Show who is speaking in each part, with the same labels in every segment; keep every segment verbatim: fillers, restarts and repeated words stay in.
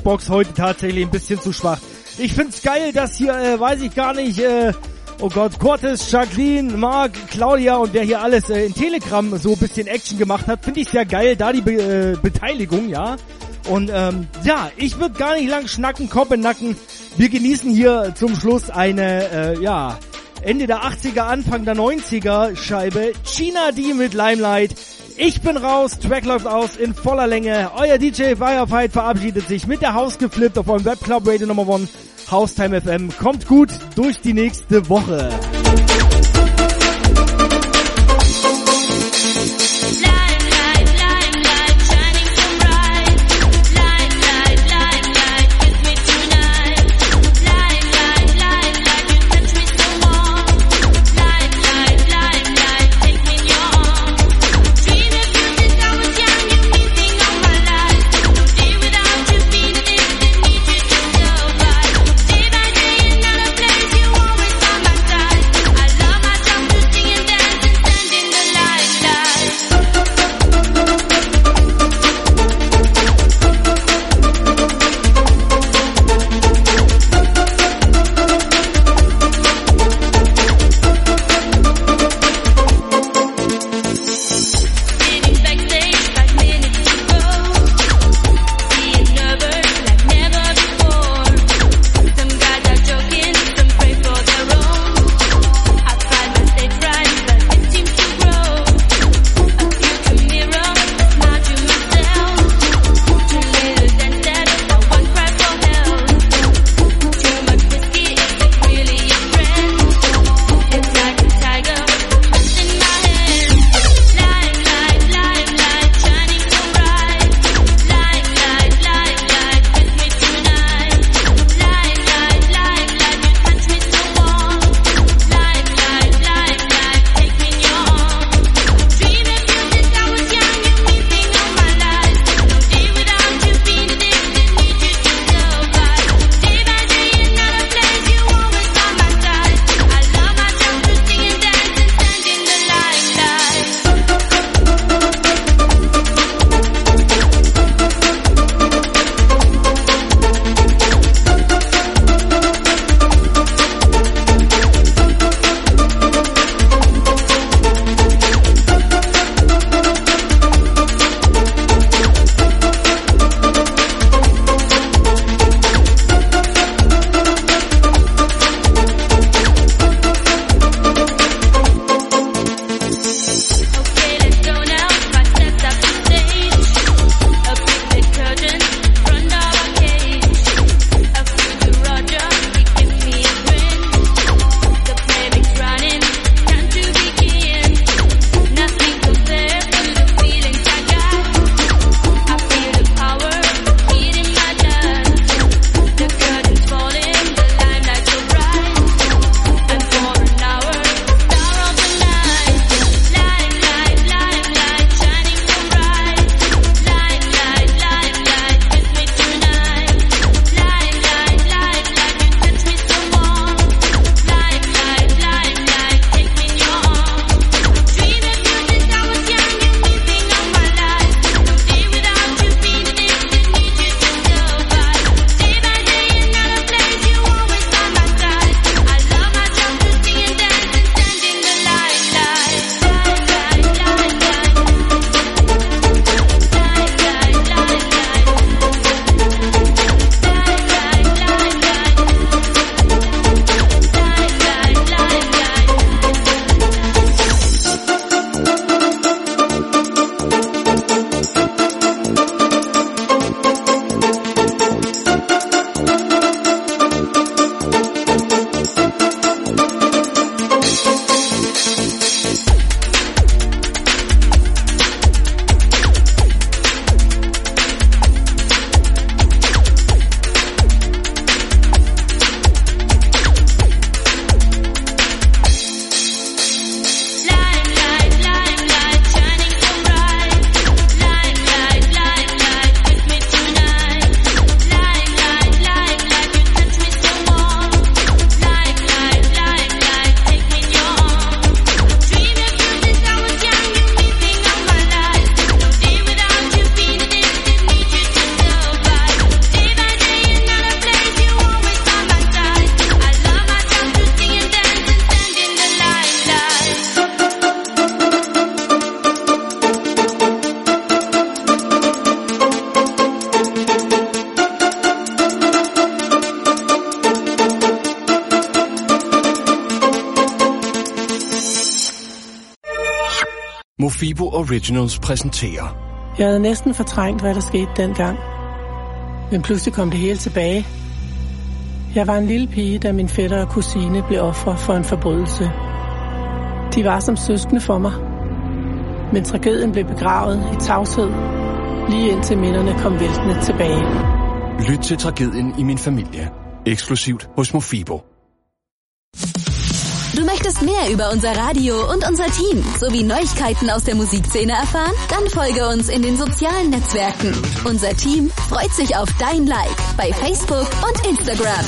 Speaker 1: Beatbox heute tatsächlich ein bisschen zu schwach. Ich find's geil, dass hier, äh, weiß ich gar nicht, äh, oh Gott, Cortes, Jacqueline, Marc, Claudia und wer hier alles äh, in Telegram so ein bisschen Action gemacht hat, finde ich sehr geil, da die Be- äh, Beteiligung, ja. Und ähm, ja, ich würde gar nicht lang schnacken, Kopf in Nacken. Wir genießen hier zum Schluss eine, äh, ja, Ende der achtziger, Anfang der neunziger Scheibe. China D mit Limelight. Ich bin raus, Track läuft aus in voller Länge. Euer D J Firefight verabschiedet sich mit der House geflippt auf eurem Webclub Radio Nummer eins, Haustime F M. Kommt gut durch die nächste Woche.
Speaker 2: I love my Mofibo Originals præsenterer.
Speaker 3: Jeg havde næsten fortrængt, hvad der skete dengang. Men pludselig kom det hele tilbage. Jeg var en lille pige, da min fætter og kusine blev ofre for en forbrydelse. De var som søskende for mig. Men tragedien blev begravet i tavshed, lige indtil minderne kom væltende tilbage.
Speaker 2: Lyt til Tragedien i min Familie. Exklusivt hos Mofibo.
Speaker 4: Du möchtest mehr über unser Radio und unser Team sowie Neuigkeiten aus der Musikszene erfahren? Dann folge uns in den sozialen Netzwerken. Unser Team freut sich auf dein Like bei Facebook und Instagram.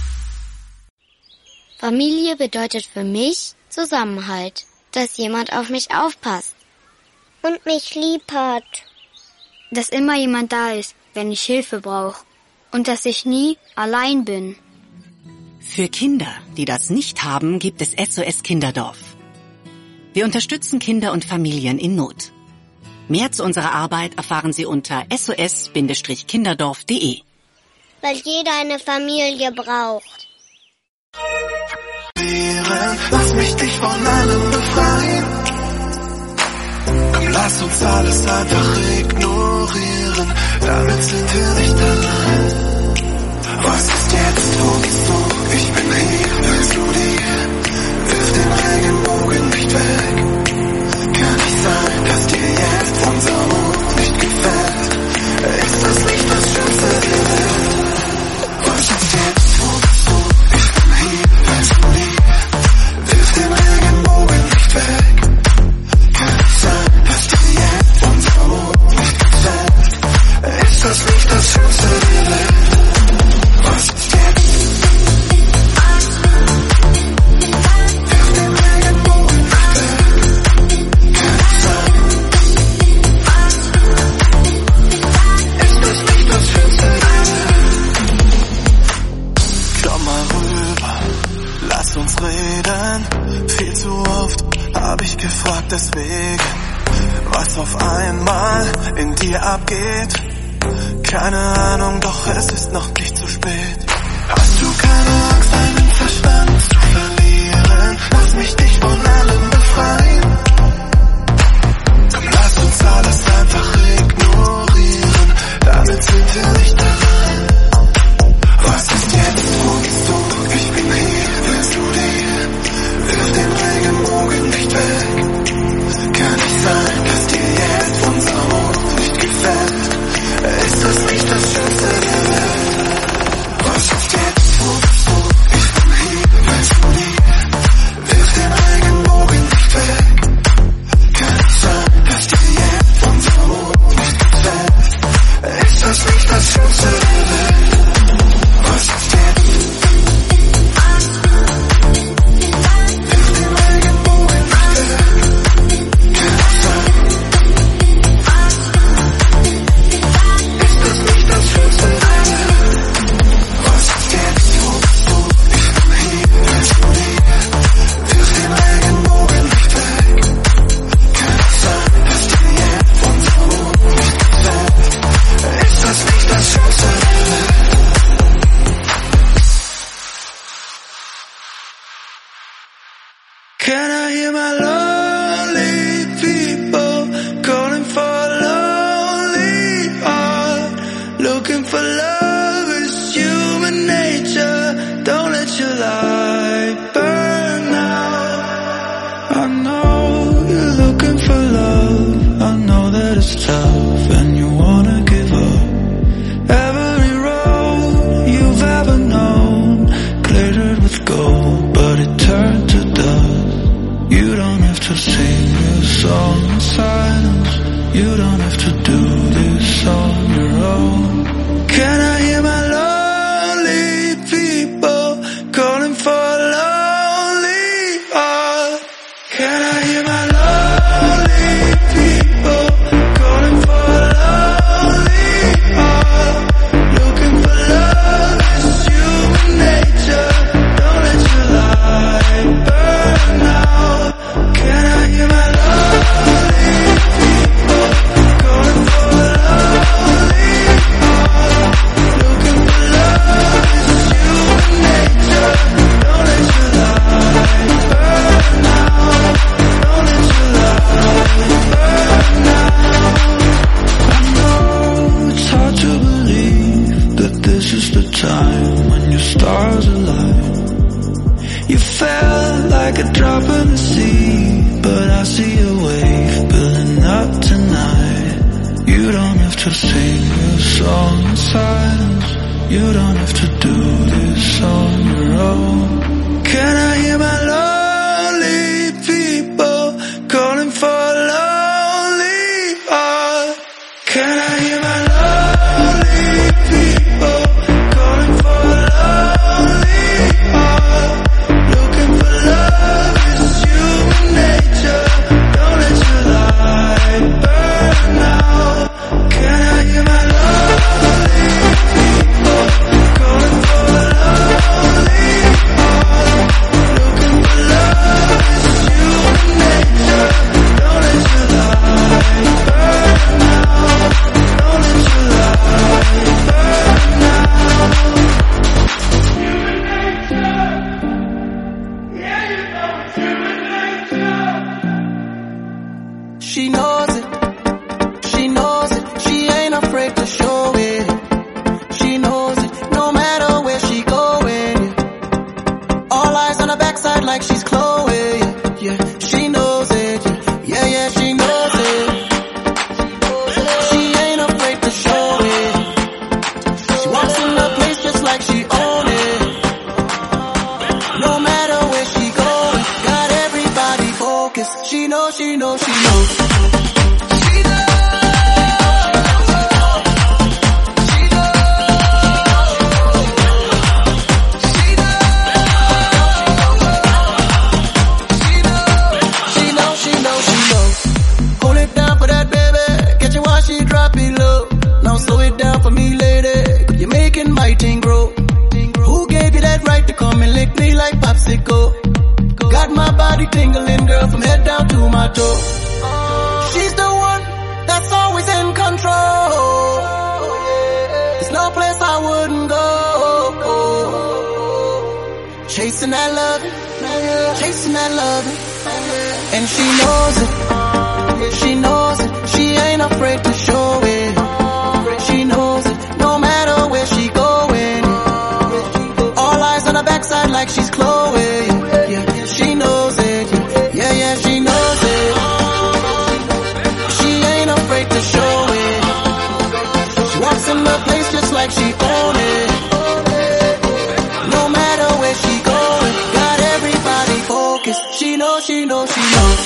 Speaker 5: Familie bedeutet für mich Zusammenhalt, dass jemand auf mich aufpasst
Speaker 6: und mich lieb hat.
Speaker 5: Dass immer jemand da ist, wenn ich Hilfe brauche und dass ich nie allein bin.
Speaker 7: Für Kinder, die das nicht haben, gibt es S O S Kinderdorf. Wir unterstützen Kinder und Familien in Not. Mehr zu unserer Arbeit erfahren Sie unter S O S Kinderdorf punkt de.
Speaker 6: Weil jeder eine Familie braucht.
Speaker 8: Lass mich dich von allem befreien. Komm, lass uns alles einfach ignorieren. Damit sind wir nicht allein. Was ist jetzt, wo bist du? Ich bin hier, willst du dir? Wirf den Regenbogen nicht weg. Kann nicht sein, dass dir jetzt unser Mut nicht gefällt. Ist das nicht das Schönste der Welt? Was ist jetzt, wo bist du? Ich bin hier, willst du dir? Wirf den Regenbogen nicht weg. Kann nicht sein, dass dir jetzt unser Mut nicht gefällt. Ist das nicht das Schönste der Welt? Was ist jetzt? Wirf den Regenbogen nicht weg. Kann nicht sein. Ist das nicht das Schönste der Welt? Komm mal rüber, lass uns reden. Viel zu oft hab ich gefragt deswegen, was auf einmal in dir abgeht. Keine Ahnung, doch es ist noch nicht zu spät. Hast du keine Angst, deinen Verstand zu verlieren? Lass mich dich von allem befreien. Komm, lass uns alles einfach ignorieren. Damit sind wir nicht allein. Was ist jetzt, wo bist du? Ich bin hier, willst du dir? Wirf den Regenbogen nicht weg. Kann nicht sein, dass dir jetzt unser Mut nicht gefällt. Ist das nicht das Schönste der Welt? Was ist jetzt, wo bist du? Ich bin hier, willst du dir? Wirf den Regenbogen nicht weg. Kann nicht sein, dass dir jetzt unser Mut nicht gefällt. Ist das nicht das Schönste der Welt? Was ist jetzt? Wirf den Regenbogen nicht weg. Kann nicht sein. Ist das nicht das Schönste der Welt? Was ist jetzt, wo bist du? Ich bin hier, willst du dir? Wirf den Regenbogen nicht weg. Kann nicht sein, dass dir jetzt unser Mut nicht gefällt. Ist das nicht das Schönste der Welt? Can I hear my lonely people calling for a lonely heart? Looking for love is human nature. Don't let your light burn out. I know you're looking for love. I know that it's tough and you wanna give up. Every road you've ever known glittered with gold, but it turned to dust. You don't have to sing this song in silence. You don't have to do this on your own. Can I hear my lonely people calling for time when your stars align. You felt like a drop in the sea, but I see a wave building up tonight. You don't have to sing a song in silence. You don't have to do this on your own. Can I hear my lonely people calling for a lonely heart? Can I hear my lonely people calling for a lonely heart? Looking for love is human nature. Don't let your light burn out. Can I hear my lonely people calling for a lonely heart? Looking for love is human nature. Don't let your light burn out. Don't let your light burn out. Human nature. Yeah, you know it's human nature.
Speaker 9: She knows it, she knows it, she ain't afraid to show it. She knows it, no matter where she going. All eyes on her backside like she's Chloe. Yeah, she knows it, yeah, yeah, she knows it. She ain't afraid to show it. She walks in the place just like she own it. No matter where she going, got everybody focused. She knows, she knows, she knows. Got my body tingling, girl, from head down to my toe. She's the one that's always in control. There's no place I wouldn't go. Chasing that love, chasing that love. And she knows it, she knows it. She ain't afraid to show it. She knows it, no matter where she going. All eyes on her backside like she's Chloe. Yeah, she knows it. Yeah, yeah, she knows it. She ain't afraid to show it. She walks in the place just like she own it. No matter where she going, got everybody focused. She knows, she knows, she knows.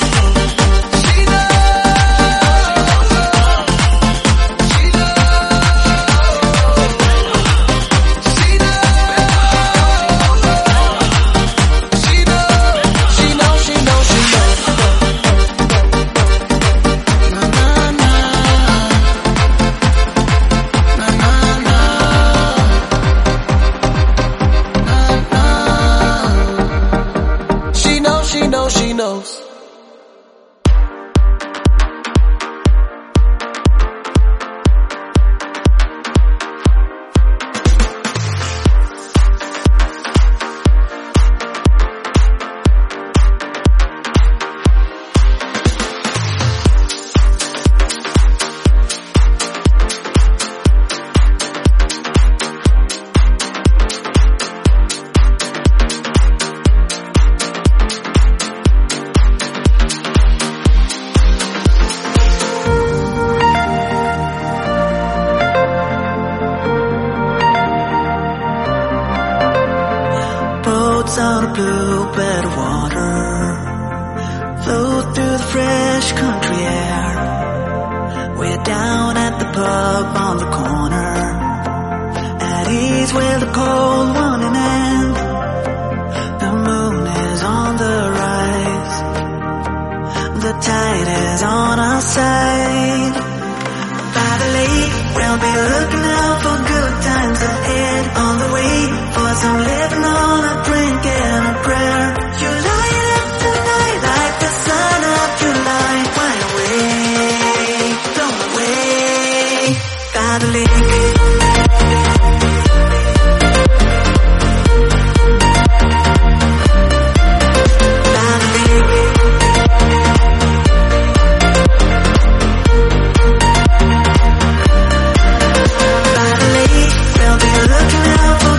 Speaker 8: Looking out for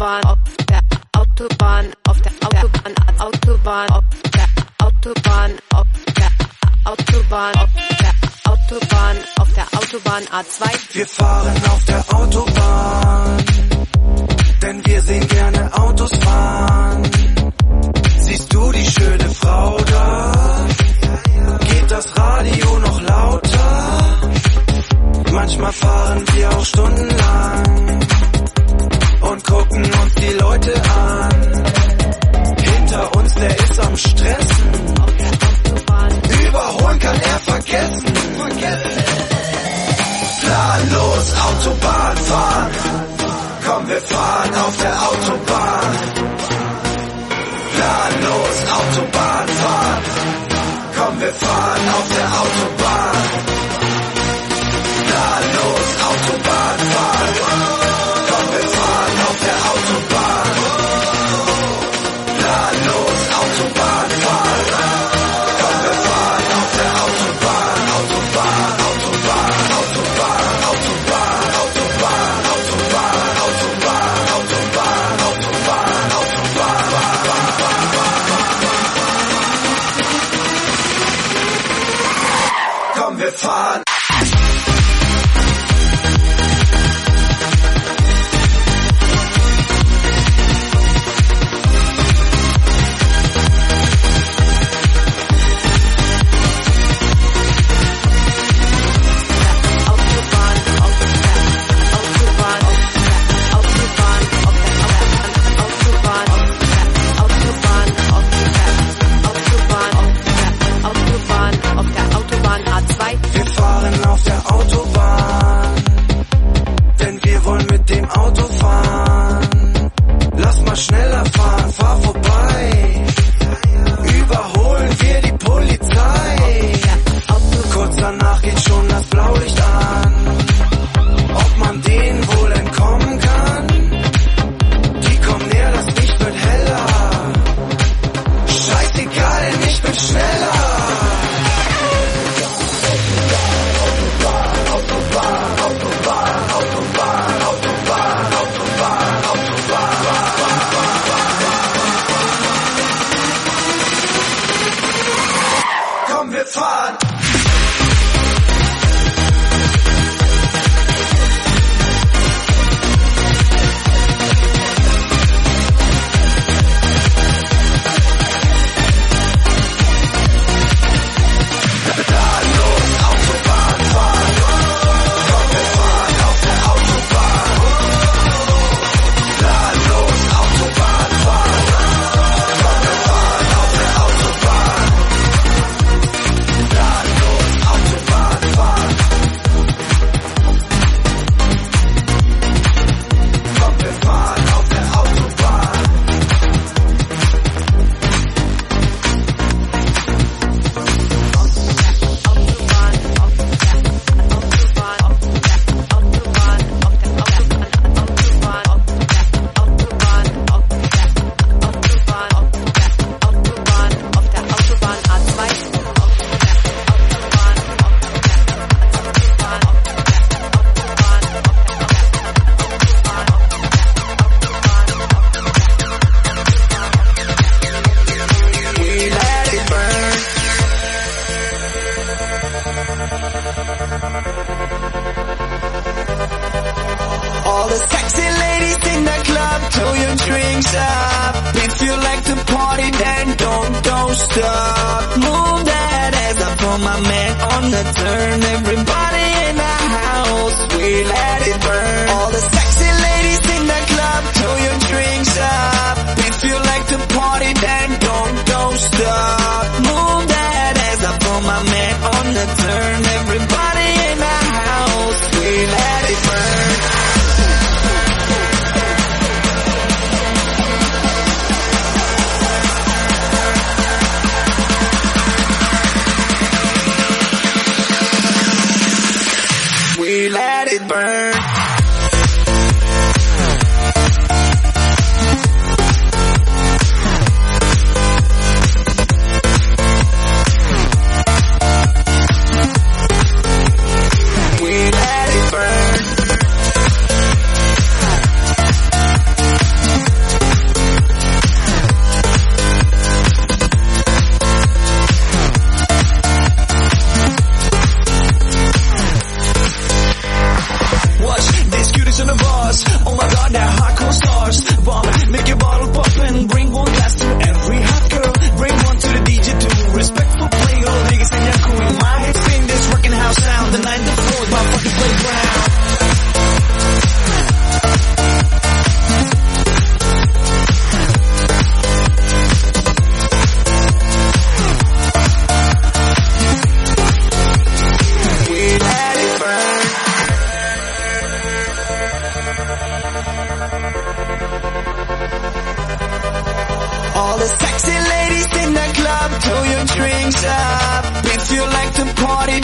Speaker 10: Autobahn, auf der Autobahn, auf der Autobahn, Autobahn, auf der Autobahn, auf der Autobahn, auf der Autobahn, auf der Autobahn A zwei.
Speaker 8: Wir fahren auf der Autobahn, denn wir sehen gerne Autos fahren. Siehst du die schöne Frau da? Geht das Radio noch lauter? Manchmal fahren wir auch stundenlang und gucken uns die Leute an. Hinter uns, der ist am Stressen. Überholen kann er vergessen. Planlos Autobahn fahren. Komm, wir fahren auf der Autobahn. Planlos Autobahn fahren. Komm, wir fahren auf der Autobahn. Planlos Autobahn fahren. Komm, wir fahren auf der Autobahn. Planlos Autobahn fahren. Komm, wir fahren auf der Autobahn. Autobahn, Autobahn, Autobahn, Autobahn, Autobahn, Autobahn, Autobahn, Autobahn, Autobahn, Autobahn. Komm, wir fahren.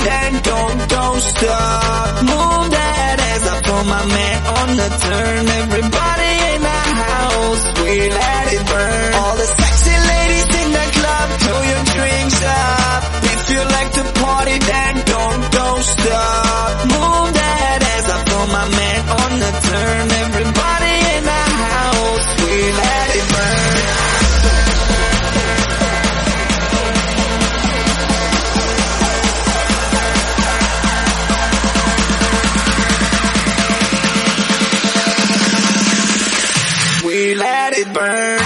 Speaker 8: then don't, don't stop. Move that ass, I put my man on the turn. Everybody in the house, we let it burn. All the sexy ladies in the club, throw your drinks up. If you like to party, then don't, don't stop. Move that ass, I put my man on the turn. Everybody in the house, we let it burn. We let it burn.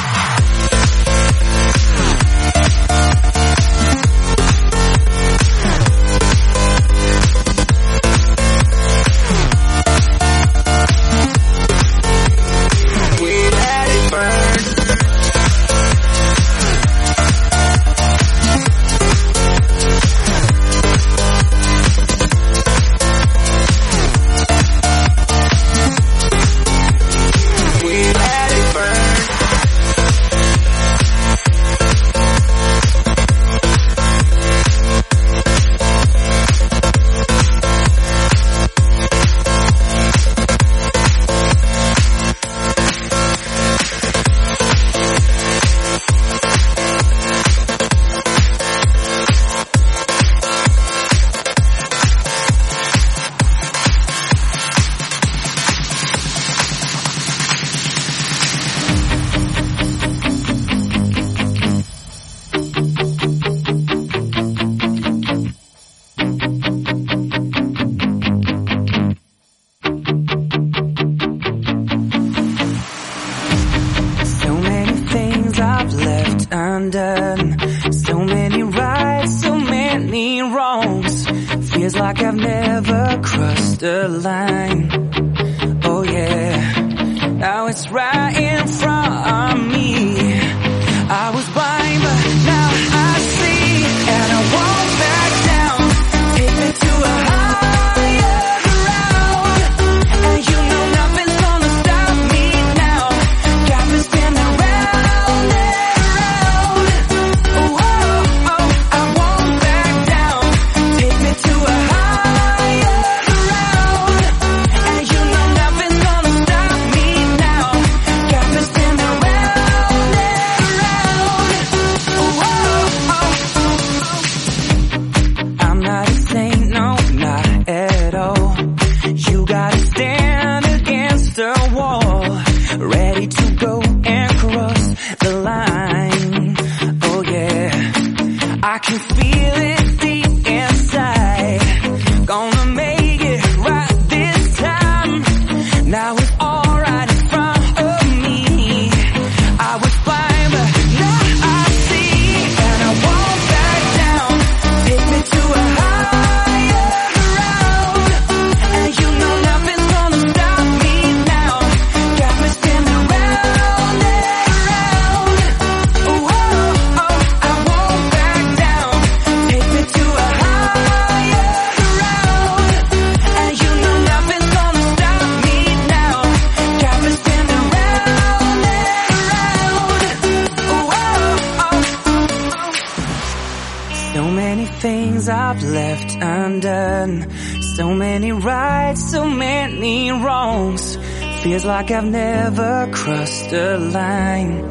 Speaker 11: Feels like I've never crossed a line.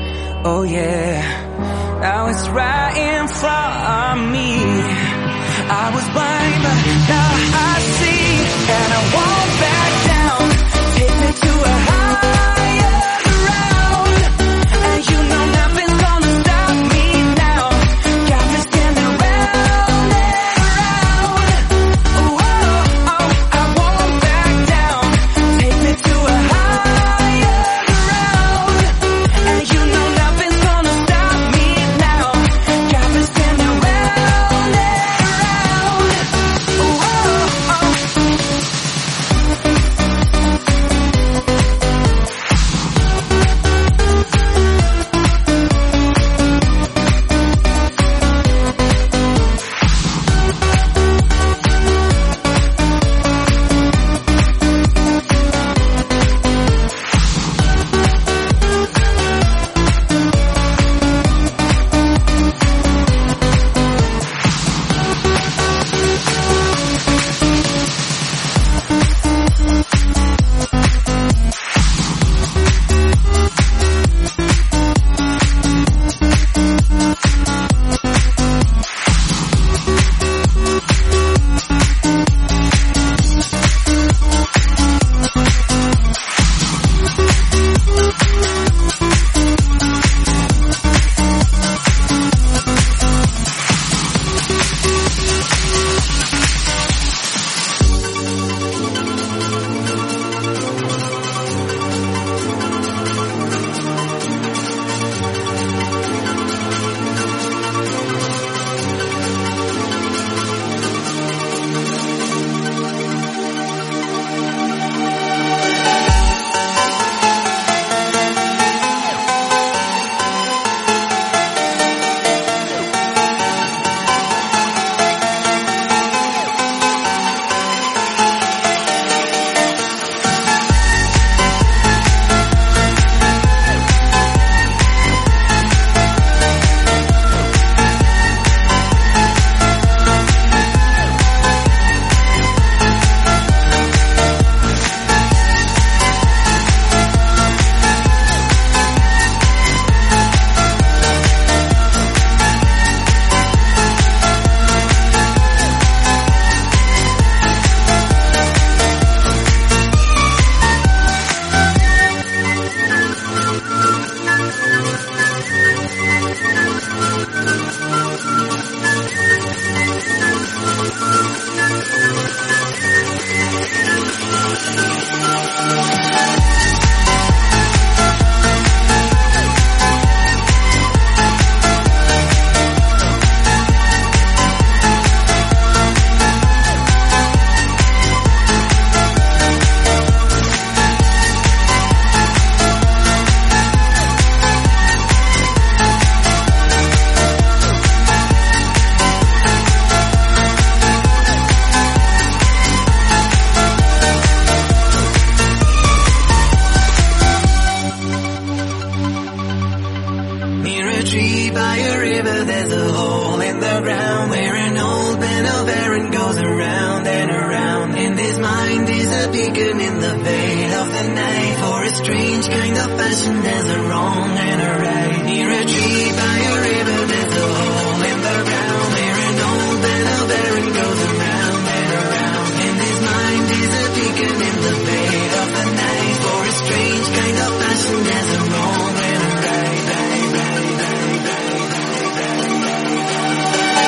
Speaker 11: Oh yeah, now it's right in front of me. I was blind, but now I see, and I won't back down. Take me to a higher ground, and you know nothing's gonna stop me now. Got me standing round and round. Oh, oh, oh, I won't back down. Take me to a higher ground, and you know nothing's gonna stop me now. Got me standing round and round. Oh, oh, oh.
Speaker 12: mind is a beacon in the veil of the night. For a strange kind of passion, there's a wrong and a right. Near a tree by a river, there's a hole in the ground where an old battle baron goes around and around. And his mind is a beacon in the veil of the night. For a strange kind of passion, there's a wrong and a right, right, right, right, right, right, right.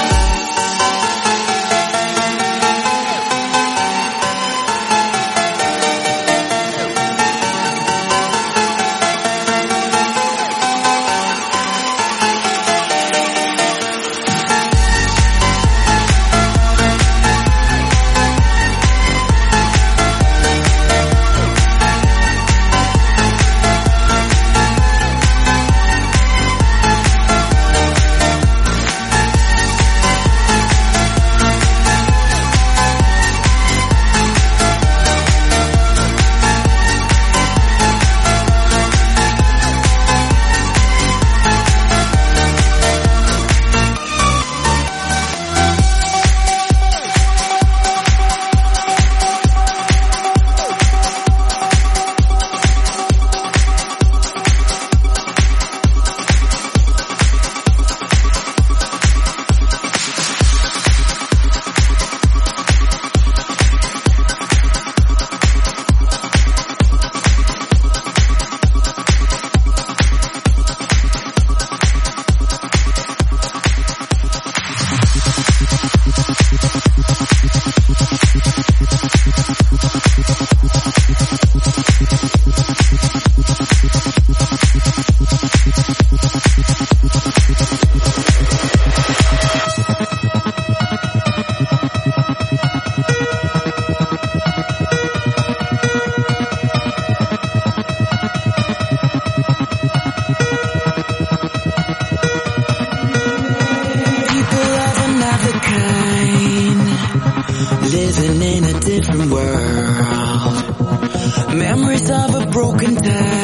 Speaker 9: Living in a different world. Memories of a broken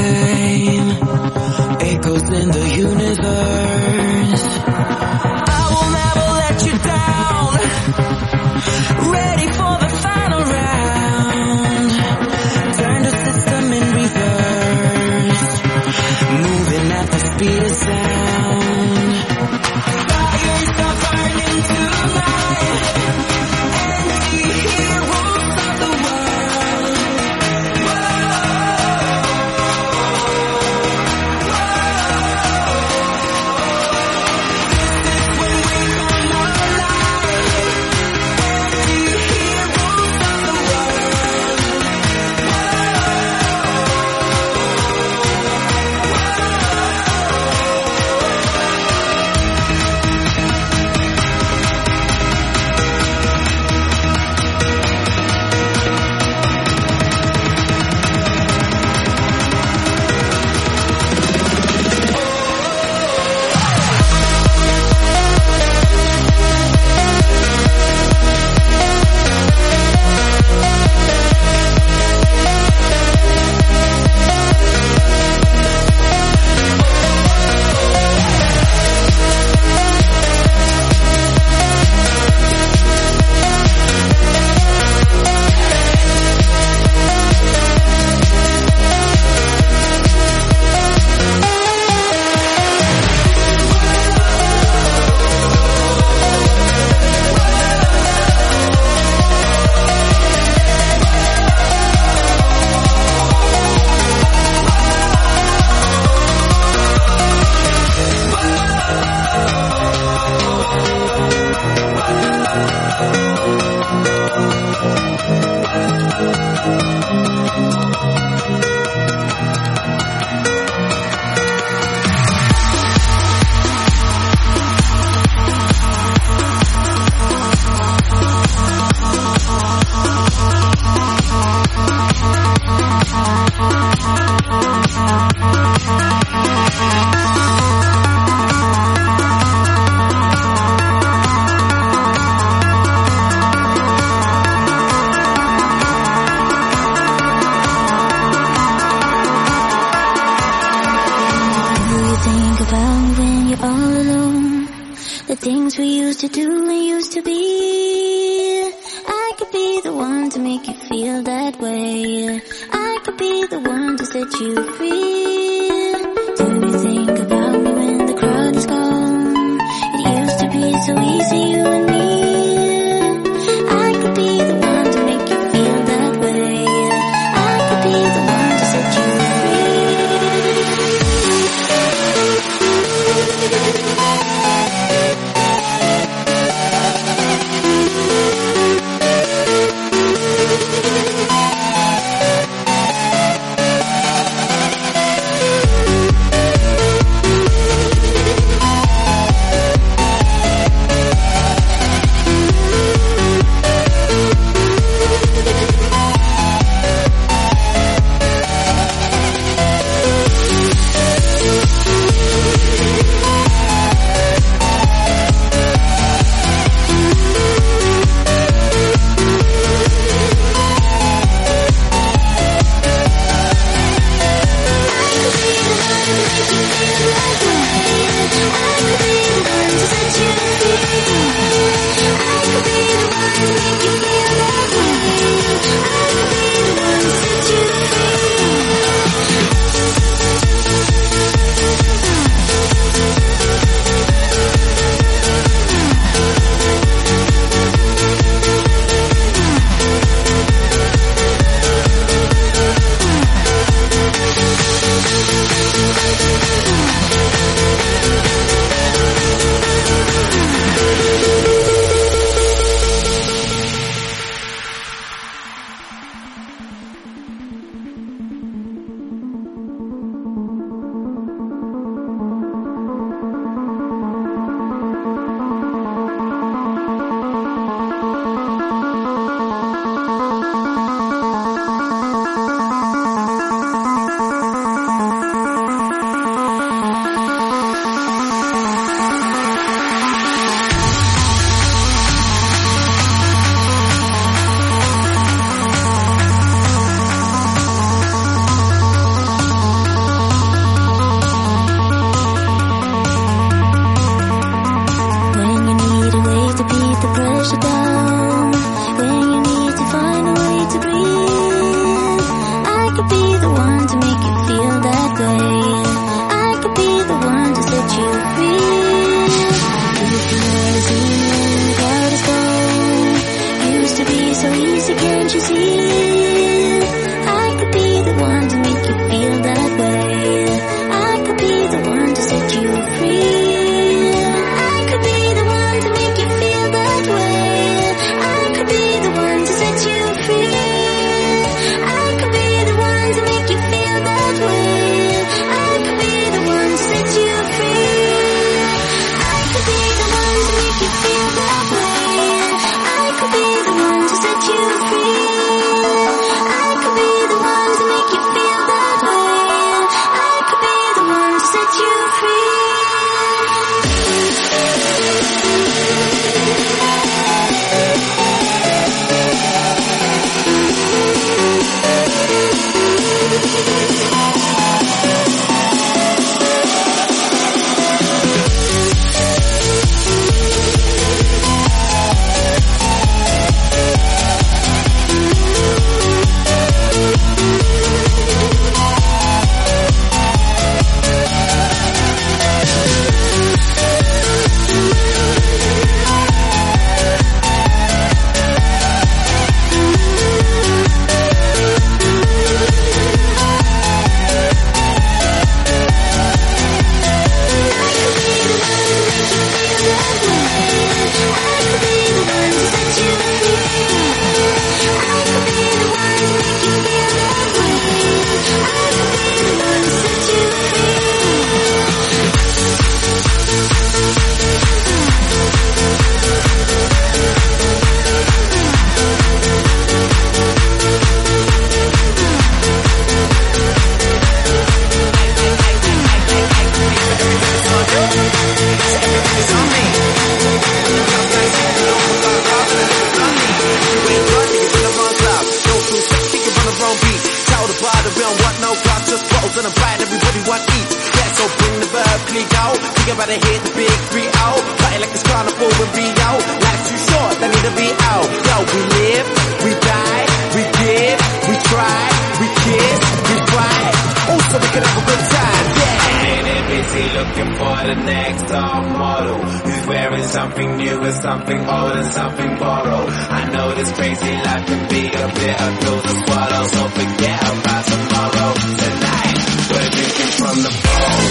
Speaker 9: time. Echoes in the universe. I will never let you down. Ready for the final round. Turn the system in reverse. Moving at the speed of sound. Fires are burning tonight.
Speaker 13: The things we used to do and used to be. I could be the one one to make you feel that way. I could be the one to set you free. Do you think about me when the crowd is gone? It used to be so easy, you and me. I could be the one to make you feel that way. I could be the one to set you
Speaker 14: about to hit the big three oh. Party like it's carnival in Rio. Life's too short, I need to be out. Yo, we live, we die.
Speaker 15: looking for the next top model who's wearing something new and something old and something borrowed. I know this crazy life can be a bitter pill to swallow, so forget about tomorrow. Tonight, we're drinking from the bowl.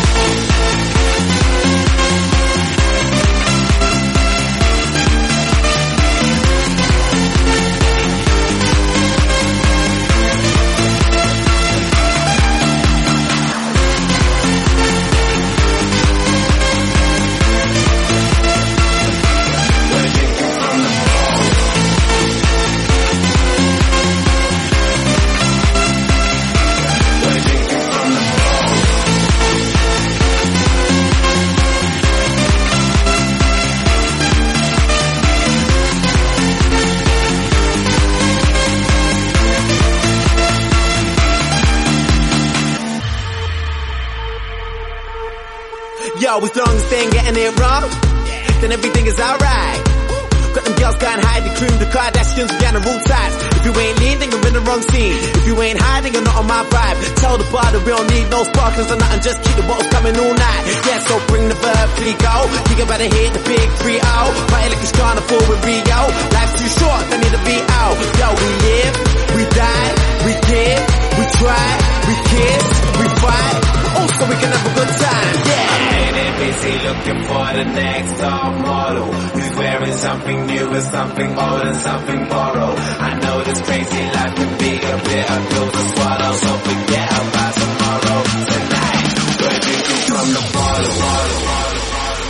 Speaker 14: Yo, as long as they ain't getting it wrong, then everything is alright. Got them girls going high, the cream, the Kardashians, we on the rule sides. If you ain't lean, then you're in the wrong scene. If you ain't hiding, you're not on my vibe. Tell the bar that we don't need no sparklers or nothing, just keep the bottles coming all night. Yeah, so bring the verb, please go. You can better hit the big three oh. Party like it's carnival with Rio. Life's too short, they need to be out. Yo, we live, we die, we give, we try, we kiss, we fight. Also, we can have a good time, yeah.
Speaker 15: Busy looking for the next top model who's wearing something new and something old and something borrowed. I know this crazy life can be a bitter pill to swallow, so forget about tomorrow. Tonight, we're drinking from the bottle, bottle, bottle.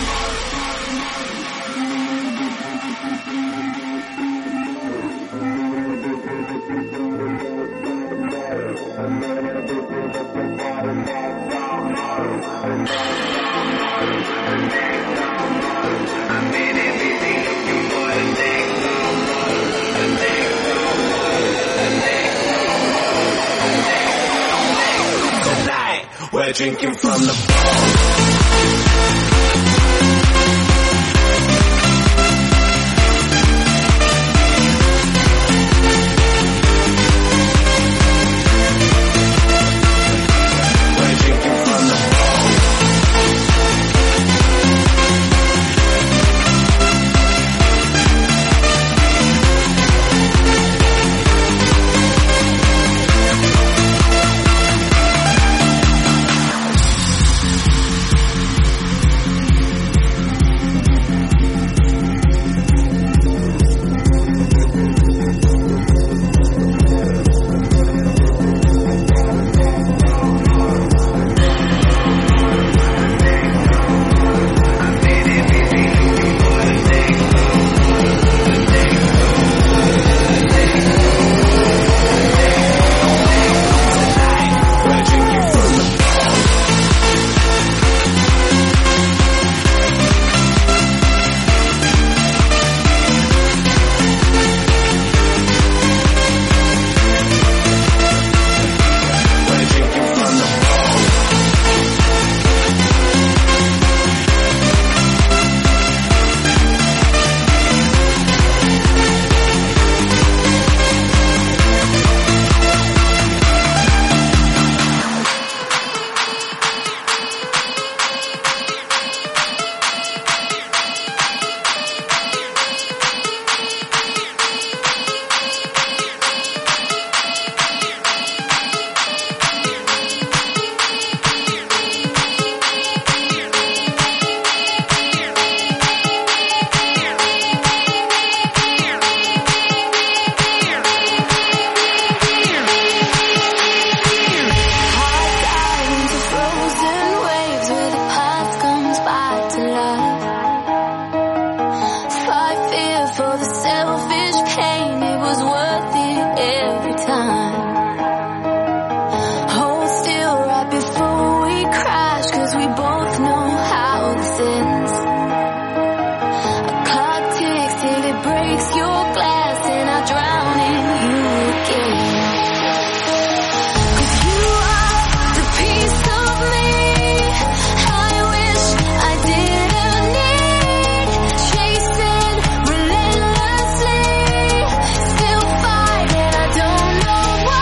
Speaker 15: We're drinking from the
Speaker 13: Still fighting, I don't know why.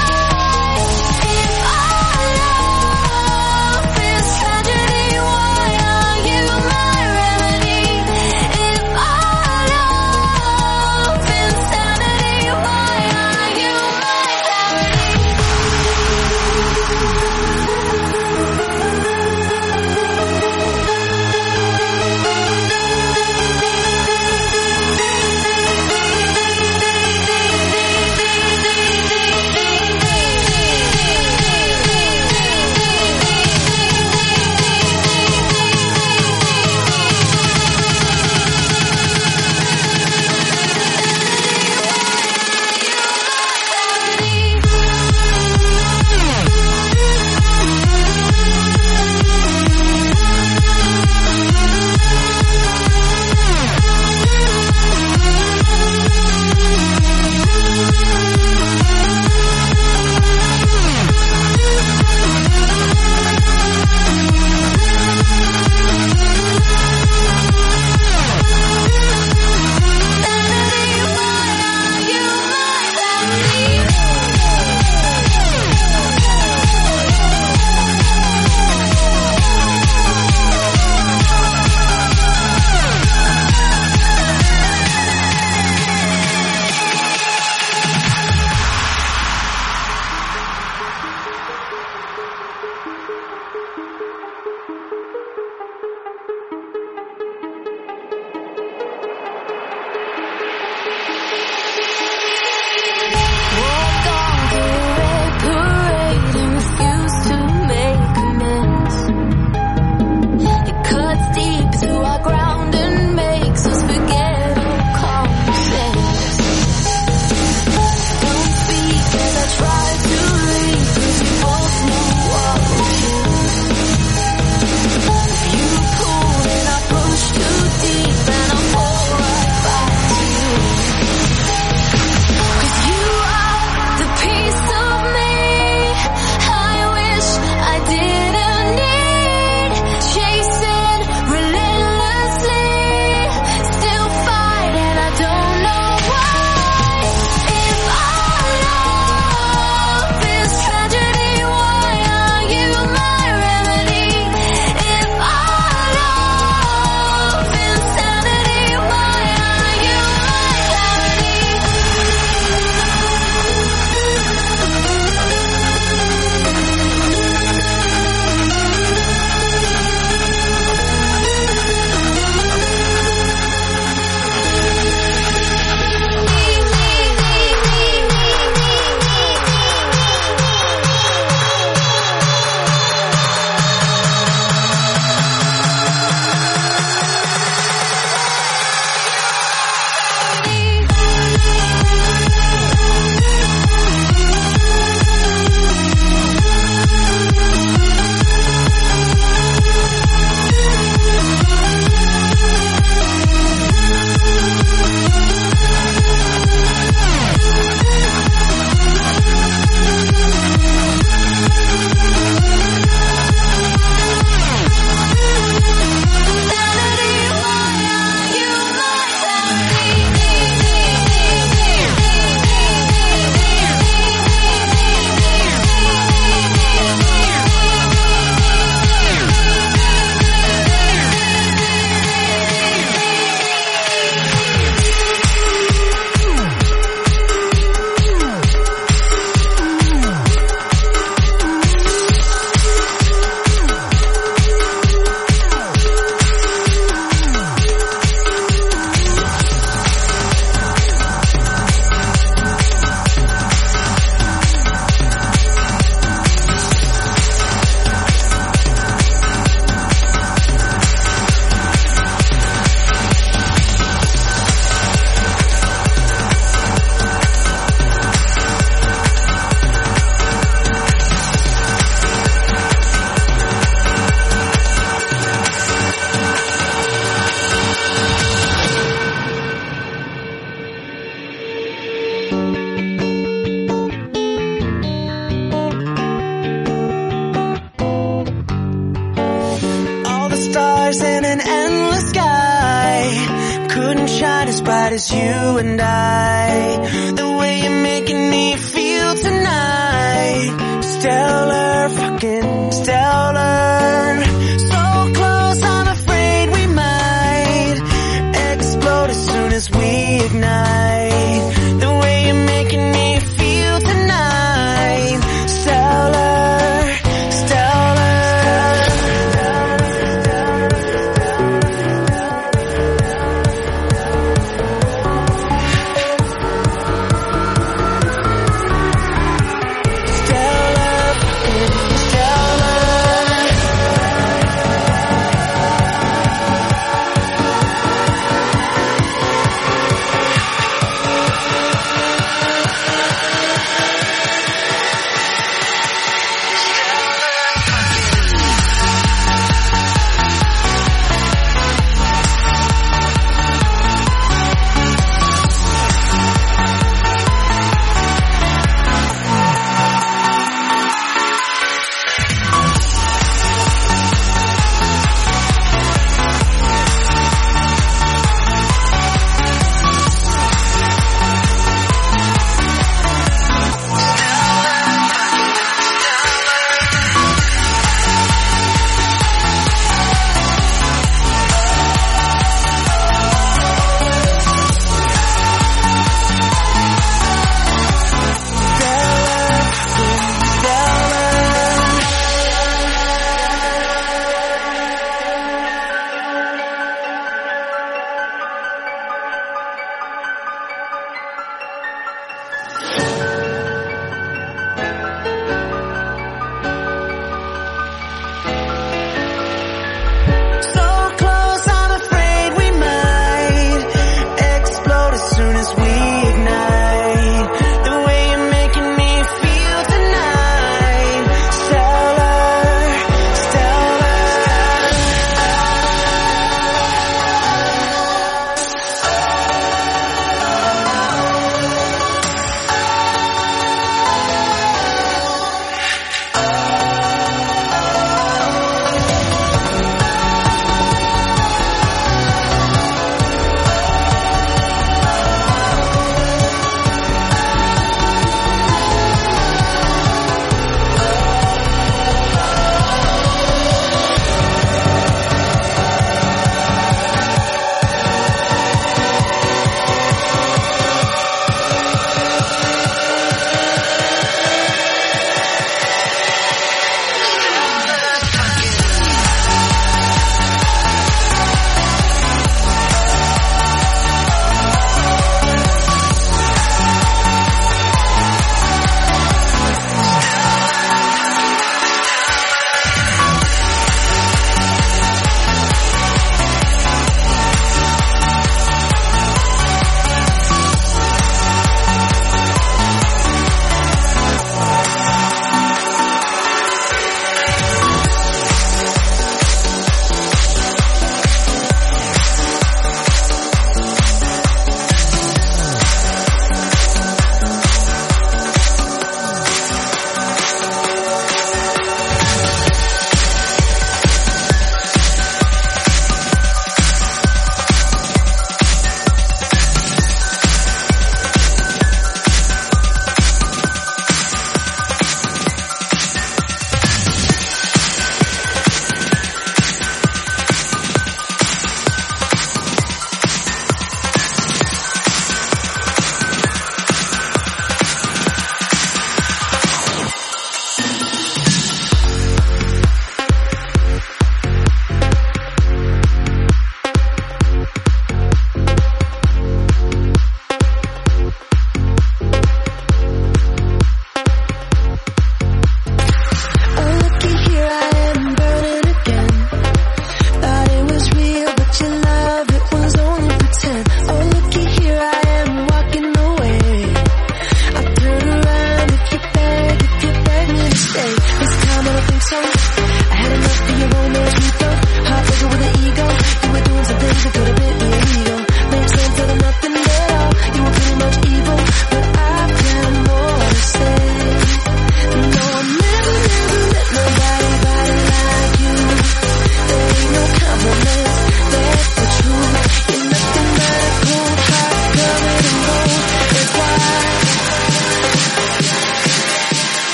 Speaker 9: is you and I. The way you're making me feel tonight. Stellar, fucking stellar. So close, I'm afraid we might explode as soon as we ignite. The way you're making me feel tonight. Stellar, stellar.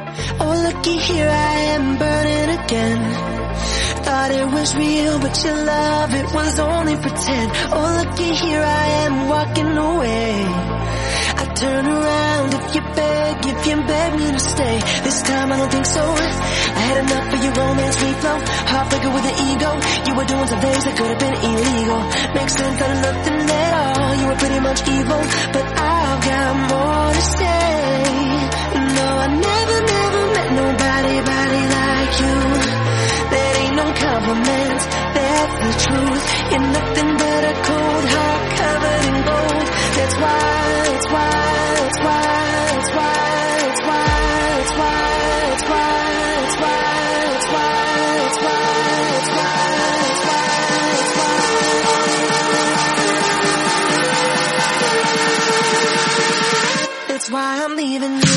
Speaker 9: Oh, looky here, I am burning again. Thought it was real, but your love, it was only pretend. Oh, looky here, I am walking away. I turn around if you beg, if you beg me to stay. This time I don't think so. I had enough of your romance reflow. Heartbreaker with an ego. You were doing some things that could have been illegal. Makes sense out of nothing at all. You were pretty much evil, but I've got more to say. No, I never, never met nobody, body like you. That ain't no compliment, that's the truth. You're nothing but a cold heart covered in gold. That's why, that's why, that's why, that's why, that's why, that's why, that's why, that's why, that's why, that's why, that's why, that's why, that's why, that's why I'm leaving you.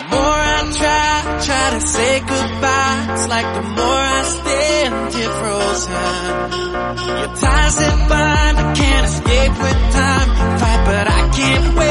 Speaker 9: Try to say goodbye. It's like the more I stand here frozen time. Your ties that bind, I can't escape with time. Fight, but I can't wait.